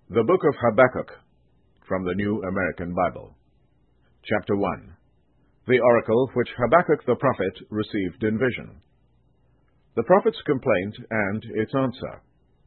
The Book of Habakkuk, from the New American Bible. Chapter 1. The oracle which Habakkuk the prophet received in vision. The prophet's complaint and its answer.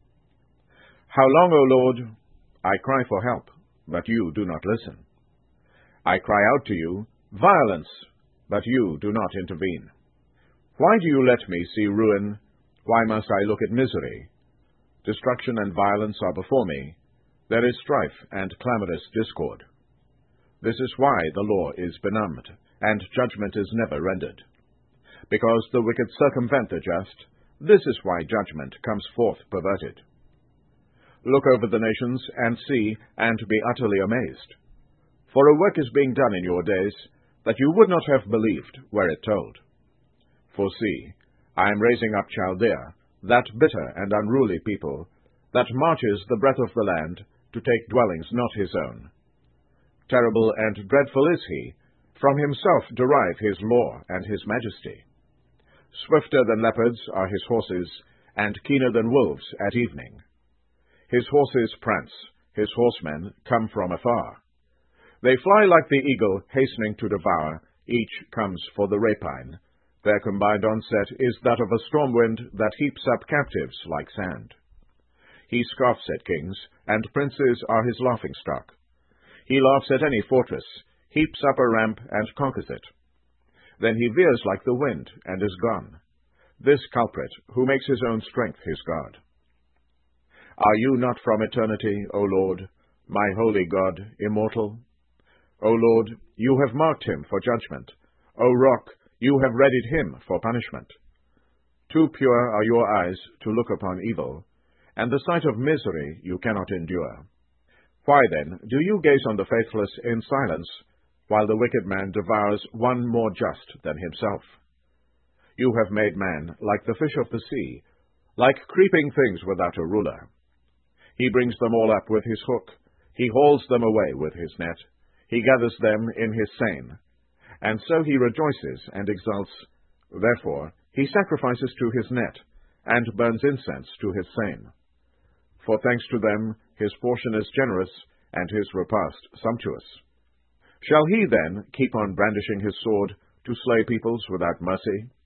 How long, O Lord? I cry for help, but you do not listen. I cry out to you, violence, but you do not intervene. Why do you let me see ruin? Why must I look at misery? Destruction and violence are before me. There is strife and clamorous discord. This is why the law is benumbed, and judgment is never rendered. Because the wicked circumvent the just, this is why judgment comes forth perverted. Look over the nations, and see, and be utterly amazed. For a work is being done in your days, that you would not have believed were it told. For see, I am raising up Chaldea, that bitter and unruly people, that marches the breadth of the land, to take dwellings not his own. Terrible and dreadful is he, from himself derive his law and his majesty. Swifter than leopards are his horses, and keener than wolves at evening. His horses prance, his horsemen come from afar. They fly like the eagle, hastening to devour, each comes for the rapine. Their combined onset is that of a storm wind that heaps up captives like sand. He scoffs at kings, and princes are his laughingstock. He laughs at any fortress, heaps up a ramp, and conquers it. Then he veers like the wind, and is gone. This culprit, who makes his own strength his God. Are you not from eternity, O Lord, my holy God, immortal? O Lord, you have marked him for judgment. O Rock, you have readied him for punishment. Too pure are your eyes to look upon evil, and the sight of misery you cannot endure. Why then do you gaze on the faithless in silence, while the wicked man devours one more just than himself? You have made man like the fish of the sea, like creeping things without a ruler. He brings them all up with his hook, he hauls them away with his net, he gathers them in his seine, and so he rejoices and exults. Therefore he sacrifices to his net, and burns incense to his seine. For thanks to them, his portion is generous, and his repast sumptuous. Shall he then keep on brandishing his sword, to slay peoples without mercy?